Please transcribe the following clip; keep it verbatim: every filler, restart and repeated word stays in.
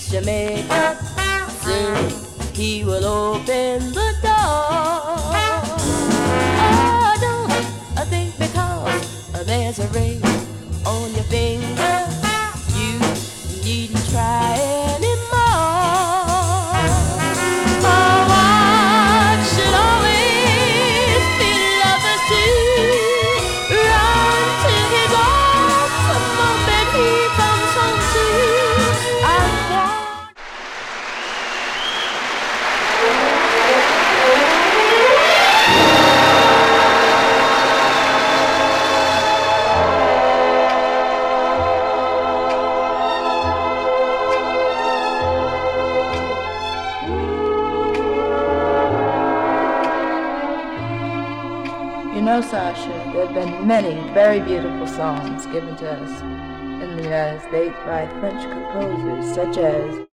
Jamaica. Soon he will open the door. Oh, don't I think because there's a ring on your finger, you needn't try anymore. Oh, what should always be lovers to run to his arms the moment he comes home to you. I want You know, Sasha, there have been many very beautiful songs given to us in the United States by French composers such as